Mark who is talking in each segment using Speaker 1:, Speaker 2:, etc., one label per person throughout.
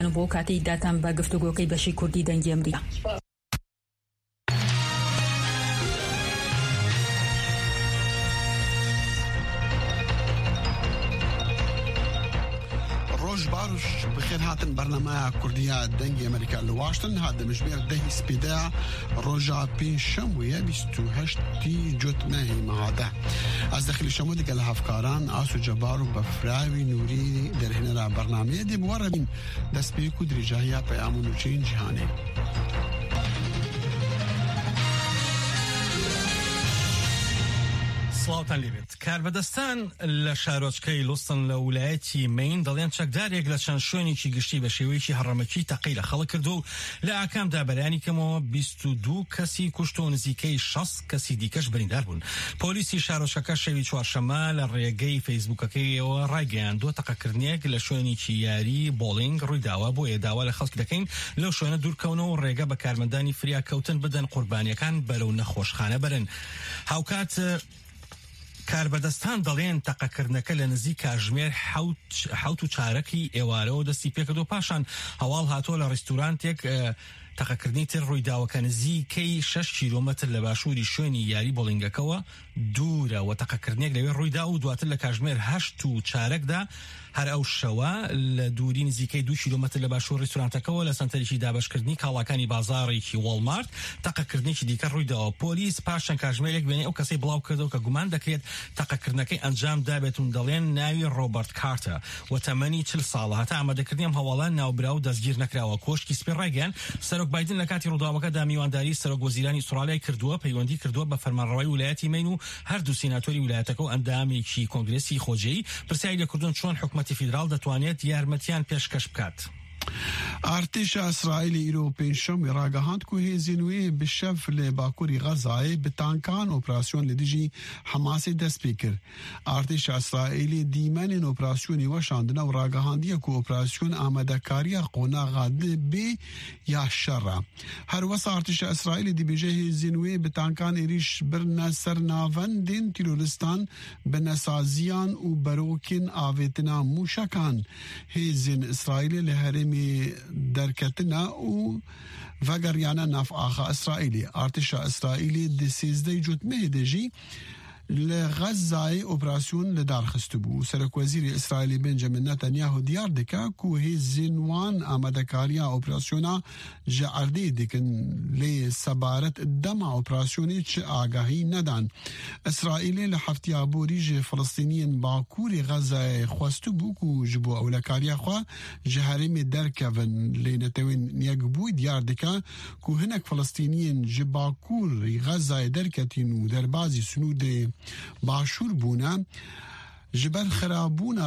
Speaker 1: بۆ کاتی داتان بە گفتوگۆکەی بەشی کوردی دەنگی ئەمریکا.
Speaker 2: روش باروش بخير هاتن برنامج كردية دنجي أمريكا لواشنطن هذا مجموعة ده سبيدا رجع بين شموية بيستو هشتي جوت ماهي مع هذا از داخل شمودي قال هفكاران آسو جبارو بفراوي نوري در هنا برنامج دي بوردين دست بيكو درجايا بيامونو چين جهاني.
Speaker 3: سڵاوتان لێبێت. کاربەدەستان لە شارۆچکەی لوستن لە ویلایەتی مین دەڵێن چەکدارێک لە چەند شوێنێکی گشتی بە شێوەیەکی هەڕەمەکی تەقەی لە خەڵک کردو و لە ئاکامدا بەلایانی کەمەوە 22 کەسی کوشت و نزیکەی 60 کەسی دیکەش بریندار بوون. پۆلیسی شارۆچکەکە شەوی چوارشەممە لە ڕێگەی فەیسبووکەکەیەوە ڕایگەیاندووە تەقەکردنێک لە شوێنێکی یاری بۆڵینگ ڕوویداوە بۆیە داوا لە خەڵک دەکەین لەو شوێنە دوورکەونەوە و ڕێگە بە کارمەندانی فریاکەوتن بدەن قوربانیەکان بەرەو نەخۆشخانە بەرن. هاوکات کاربەدەستان دەڵێن تەقەکردنەکە لە نزیک کاژمێر حوت و چارەکی ئێوارەوە دەستی پێکردو پاشان هەواڵ هاتۆ لە ڕێستورانتێک تەقەکردنی تر ڕوویداوەکە نزیکەی 6 کیلۆمەتر لە باشووری شوێنی یاری بۆڵینگەکەوە دوورە و تەقەکردنێک لەوێ ڕوویدا و دواتر لە کاژمێر 8 و چارەکدا هەر ئەو شەوە لە دووری نزیکەی 2 کیلۆمەتر لە باشوور ڕێستورانتەکەەوە لە سنتەرێکی دابەشکردنی کاڵاکانی بازاڕێکی وەڵمارت تەقەکردنێکی دیکە ڕوویداوە. پۆلیس پاشان کاژمێرێک وێنەی ئەو کەسەی بڵاو کردەوە کە گومان دەکرێت تەقەکردنەکەی ئەنجام دابێتون دەڵێن ناوی ڕۆبەرت کارتە و تەمەنی 40 ساڵە. هەتا ئامادەکردنی ئەم هەواڵان ناوبرا و دەستگیر نەکراوە. کۆشکی سپی ڕایگەیان سەرۆک بایدن لە کاتی ڕووداوەکەدا میوانداری سەرۆک وەزیرانی ئوسترالیای کردووە پەیوەندی کردووە بە فەرمانڕەوایی ویلایەتی مین و هەردوو سیناتۆری ویلایەتەکە و ئەندامێکی کۆنگرێسی خۆجێی پرسیاری لەکردن چۆن حکومەتی فیدرال دەتوانێت یارمەتیان پێشکەش بکات.
Speaker 2: ارتش اسرائیل ایرو پنجشنبه راگهاند که هزینوی بشف لباکوری غزه به تانکان اپراسیون لدیجی حماس دست پیکر. ارتش اسرائیل دیمن اپراسیونی و شاندنا و راگهاندی که اپراسیون آماده کاری قونا غاده به یا شر. هر وس ارتش اسرائیل دی بجه هزینوی به تانکان ایریش برن سرناوندین تیرولستان به نسازیان و بروکن آویتنا موشکان. هزین اسرائیل لهرم درکتنا و وگریانا نف آخا اسرائیلی. ارتش اسرائیلی دی 13 جوتمه دجی لغزه اپراسیون لدار خستو بو. سرک وزیر اسرائیلی بنجامین نتانیاهو دیار دکا که هزینوان آماده کاریا اپراسیونا جعرده دکن لی سبارت دم اپراسیونی چه آگاهی ندان. اسرائیلی لحفتیابو ریج فلسطینین باکوری غزه خواستو بو که جبو اولکاریا خواه جهرم درکون لی نتوین نیگ بو دیار دکا که هنک فلسطینین جباکور غزه درکتین و در بازی سنود باشور بونا جبر خرابونا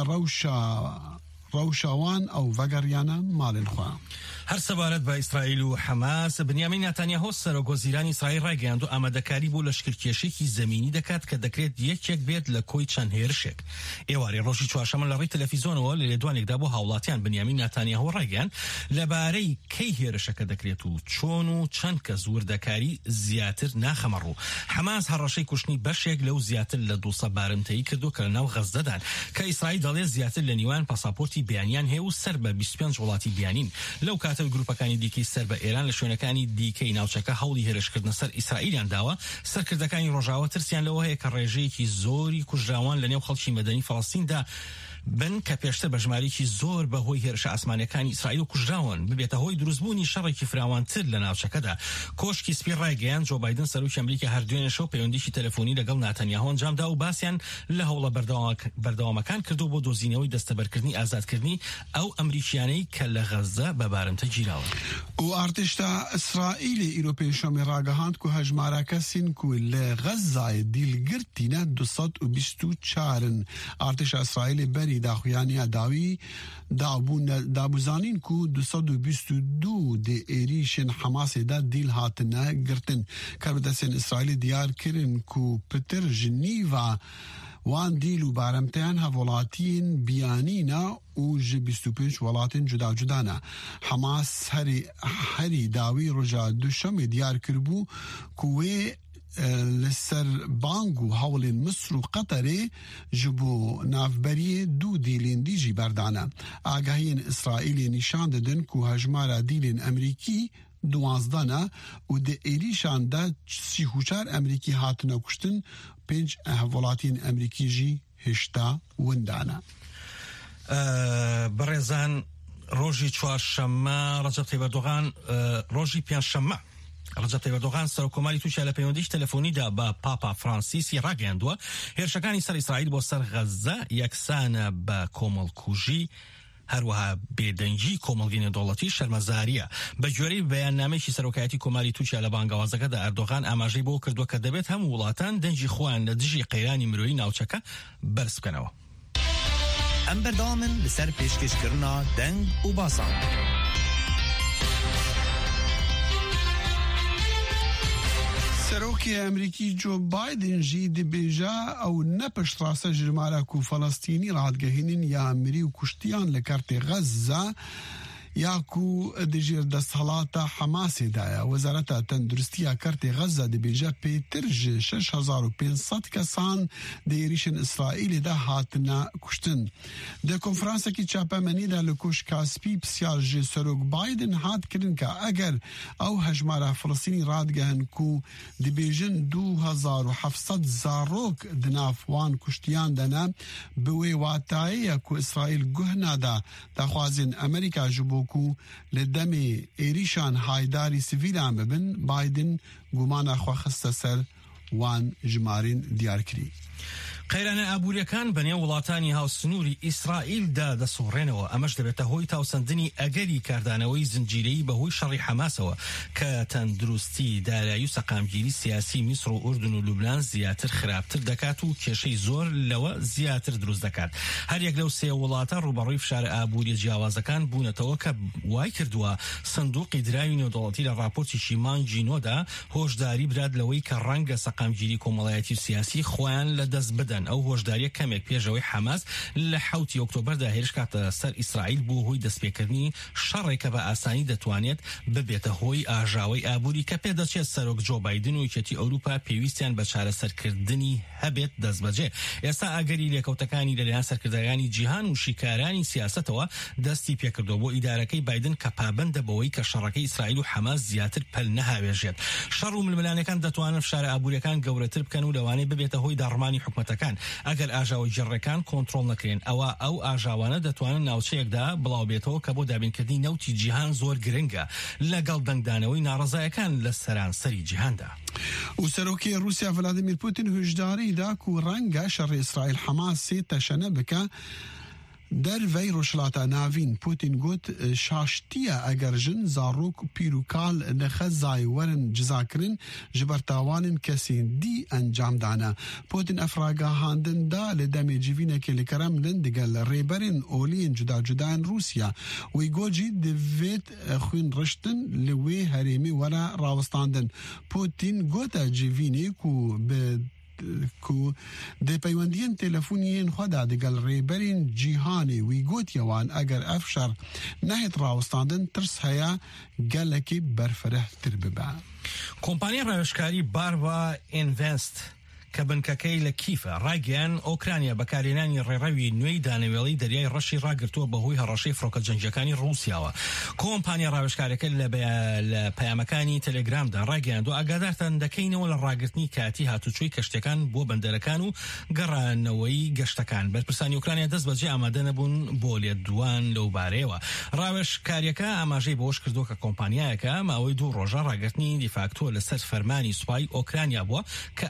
Speaker 2: روشاوان او وگریانا مال الخواه.
Speaker 3: هەر سەبارەت بە ئیسرائیل و حەماس بنیامین نەتانیاهۆ سەرۆک وەزیرانی ئیسرائیل ڕایگەیاند و ئامادەکاری بۆ لەشکرکێشێکی زەمینی دەکات کە دەکرێت یەکێک بێت لە کۆی چەند هێرشێک. ئێوارەی ڕۆژی چوارشەممە لە ڕێی تەلەڤیزۆنەوە لە لێدوانێکدا بۆ هاوڵاتیان بنیامین نەتانیاهۆ ڕایگەیاند لەبارەی کەی هێرشەکە دەکرێت و چۆن و چەند کەس وردەکاری زیاتر ناخەمەڕوو. حەماس هەڕەشەی کوشتنی بەشێک لەو زیاتر لە 200 بارمتەیی کردو کە لەناو غەزەدان کە ئیسرائیل دەڵێت زیاتر لە نیوان پاساپۆرتی بیانیان هەیە و سەر بە 25 وڵاتی بیانین. لەو کاتە گروپەکانی دیکەی سەر بە ئێران لە شوێنەکانی دیکەی ناوچەکە هەوڵی هێرشکردنە سەر ئیسرائیلیان داوە. سەرکردەکانی ڕۆژاوە ترسیان لەوە هەیە کە ڕێژەیەکی زۆری کوژراوان لە نێو خەڵکی مەدەنی فەڵەستیندا بن کە پێشتر بە ژمارەیەکی زۆر بەهۆی هێرشە ئاسمانیەکانی ئیسرائیل و کوژراون ببێتە هۆی دروستبوونی شەڕێکی فراوانتر لە ناوچەکەدا. کۆشکی سپی ڕایگەیاند جۆ بایدن سەرۆکی ئەمریکا هەردوێنێ شەو پەیوەندیشی تەلەفۆنی لەگەڵ ناتانیاهۆ ئەنجامدا و باسییان لە هەوڵە بەردەوامەکان کردو بۆ دۆزینەوەی دەستەبەرکردنی ئازادکردنی ئەو ئەمریکیانەی کە لە غەزە بە بارمتە گیراون.
Speaker 2: و ارتشتا اسرائیل ایرو پنجشنبه راگهاند که هجمارکە سین که لغزه دیلگرتینە 224 ارتش اسرائیل بری داخویانی داوی دابوزانین که 222 دی ایریشن حماس دا دیل هاتنه گرتن. کربدسین اسرائیل دیار کرن که پتر جنیوه وان دیل و بارمتیان هولاتین بیانینا و جه 25 ولاتین جدا جدانا. حماس هری داوی رجا دوشم دیار کربو که لسر بانگو هاولین مصر و قطر جبو نافبری دو دیلین دیجی بردانه. آگاهین اسرائیلی نشان دادن که هجمار دیلین امریکی 12 و ده ایریشان ده 34 امریکی هاتنه کشتن 5 ولاتین امریکی جی هشتا وندانه.
Speaker 3: برزان روژی چوارشەممە ڕەجەب تەیب ئەردۆغان ڕۆژی پێنجشەممە ڕەجەب تەیب ئەردۆغان سەرۆکۆماری تووشە لە پەیوەندیش تەلەفۆنیدا بە پاپا فرانسیسی ڕاگەیاندووە هێرشەکانی سەر ئیسرائیل بۆ سەر غەزە یەکسانە بە کۆمەڵکوژی هەروەها بێدەنگی کۆمەڵگەی نێودەوڵەتی شەرمەزاریە. بە گوێرەی بەیاننامەیەکی سەرۆکایەتی کۆماری تووشە لە بانگەوازەکەدا ئەردۆغان ئاماژەی بۆ کردووە کە دەبێت هەموو وڵاتان دەنگی خۆیان لە دژی قەیرانی مرۆیی ناوچەکە بەرز بکەنەوە.
Speaker 4: ئەم بەردەوامن لەسەر پێشکەشکردنا دەنگ و باسان.
Speaker 2: سەرۆکی ئەمریکی جۆ بایدن ژی دەبێژە ئەو نەپشت ڕاستە ژمارە و فەڵەستینی ڕادگەهێنین یا مری و کوشتیان لە کارتێ غەزە یاکو دژیر دەسەڵاتە حەماسێدایە. وەزارەتە تەندروستیە کارتێ غەزە دەبێژە پێتر ژ 6500 کەسان دەیریشن ئیسرائیلێدا هاتنە کوشتن. دە کۆنفرانسێکی چاپەمەنیدا لە کۆش کاسپی پرسیار ژێ سەرۆک بایدن هاتکردن کە ئەگەر ئەو هەژمارە فڵەستینی ڕادگەهن و دەبێژن 2700 زارۆک دنافوان کوشتیان دەنە بوێ واتایەیە کو ئیسرائیل گوهنادا داخوازن ئەمریکا ji bo ku li demê êrîşan haydarî sivîlan bibin Biden gumana xwe xiste ser wan ji marên diyar kirî.
Speaker 3: قەیرانە ئابووریەکان بەنێو وڵاتانی هاوسنووری ئیسرائیلدا دەسۆڕێنەوە. ئەمەش دەبێتە هۆی تاوسەندنی ئەگەری کاردانەوەی زنجیرەیی بەهۆی شەڕی حەماسەوە کە تەندروستی دارایی و سەقامگیری سیاسی میسر و ئوردن و لوبنان زیاتر خراپتر دەکات و کێشەی زۆر لەوە زیاتر دروست دەکات. هەریەک لەو سێ وڵاتە ڕوبەڕووی فشارە ئابووری جیاوازەکان بوونەتەوە کە وای کردووە سندوقی دراوی نێودەوڵەتی لە راپۆرتێکی مانگی نۆدا هۆشداری براد لەوەی کە ڕەنگە سەقامگیری کۆمەڵایەتی و سیاسی خۆیان لە دەست بدەن. ئەو هۆشداریە کەمێک پێشەوەی حەماس لە 7 ئۆکتۆبەردا هێرش کاتە سەر ئیسرائیل بۆ هۆی دەستپێکردنی شەڕێکە بە ئاسانی دەتوانێت ببێتە هۆی ئاژاوەی ئابووری کە پێدەچێت سەرۆک جۆ بایدن و یەکێتی ئەوروپا پێویستیان بە چارەسەرکردنی هەبێت دەستبەجێ. ئێستا ئاگەری لێکەوتەکانی لەلایەن سەرکردەکانی جیهان و شیکارانی سیاسەتەوە دەستی پێکردەوە بۆ ئیدارەکەی بایدن کە پابەندە بەوەی کە شەڕەکەی ئیسرائیل و حەماس زیاتر پەل نەهاوێژێت. شەڕ و ململانەکان دەتوانن فشارە ئابووریەکان گەورەتر بکەن و لەوانەیە ببێتە هۆی داڕمانی حکومەتەکان. ئەگەر ئاژاوی جێڕەکان کۆنتڕۆڵ نەکرێن ئەو ئاژاوانە دەتوانن ناوچەیەکدا بڵاو بێتەوە کە بۆ دابینکردنی نەوتی جیهان زۆر گرنگە لەگەڵ دەنگدانەوەی ناڕەزایەکان لە سەرانسەری جیهاندا.
Speaker 2: و سەرۆکی رووسیا ڤلادیمیر پوتین هشداریدا و ڕەنگە شەڕی ئیسرائیل حەماس سێ تەشەنە بکە دەرڤەی ڕۆژهەڵاتە ناوین. پوتین گوت شاشتیە ئەگەر ژن زارۆک و پیرروکال لە خەزای وەرن جزاکردن ji ber tawanên kesên dî encamdane. Putin efragahandinda li demê civînekê li Kremlin digel rêberên oliyên cuda cudayên Rûsya wî got jî divêt xwîn riştin li wê herêmê were rawistandin. Putin gote civînê ku bi ku de peywendiyên telefoniyên xwe da digel rêberên cîhanê wî gotiye wan eger ev şer nehêt rawistandin tirs heye gelekî berfirehtir bibe.
Speaker 3: کۆمپانیا ڕێوەشکاری باروا ئینڤست کە بنکەکەی لە کیفە ڕاگەیان ئۆکرانیا بەکارهێنانی ڕێڕەوی نوێی دانەوێڵی دەریای ڕەشی ڕاگرتووە بەهۆی هەڕەشەی فڕۆکە جەنگیەکانی ڕووسیاوە. کۆمپانیا ڕاوێژکارەکە لە پەیامەکانی تەلێگرامدا ڕاگەیاندووە ئاگادارتان دەکەینەوە لە ڕاگرتنی کاتی هاتوچۆی کەشتەکان بۆ بەندەرەکان و گەڕانەوەی گەشتەکان. بەرپرسانی ئوکرانیا دەست بەجێ ئامادە نەبوون بۆ لێدوان لەو بارەیەوە. ڕاوێژکاریەکە ئاماژەی بۆش کردووە کە کۆمپانیایەکە ماوەی 2 ڕۆژە ڕاگرتنی دیفاکتۆ لەسەر فەرمانی سوپای ئۆکرانیا بووە کە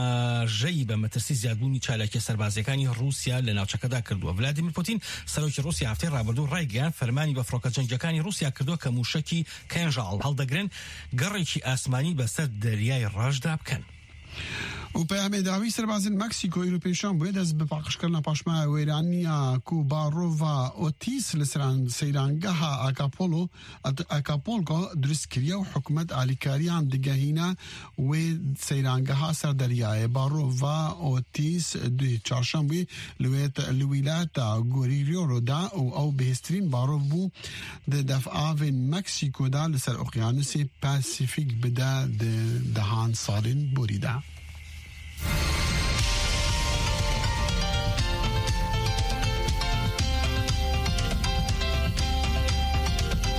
Speaker 3: ژەی بە مەترسی زیادبوونی چالاکی سەربازیەکانی رووسیا لە ناوچەکەدا کردووە. ڤلادیمیر پوتین سەرۆکی رووسیا هەفتەی ڕابردوو ڕایگەیان فەرمانی بە فڕۆکە جەنگیەکانی رووسیا کردووە کە موشەکی کێنژاڵ هەڵدەگرن گەڕێکی ئاسمانی بەسەر دەریای ڕەشدا بکەن.
Speaker 2: و پیام داوی سربازن مکسیکو ایروپیشان باید از بپاقش کردن پاشما ویرانیا کوبارووا اوتیس لسران سیرانگاها اکاپولکو درست کریا و حکومت آلیکاریان دگهینا و سیرانگاها سر دریای بارووا اوتیس دوی چارشنبه لویلات گوریریو رو دا او بهسترین باروو ده دفعه مکسیکو دا لسر اقیانوس پاسیفیک بدا دهان سالین بوریده.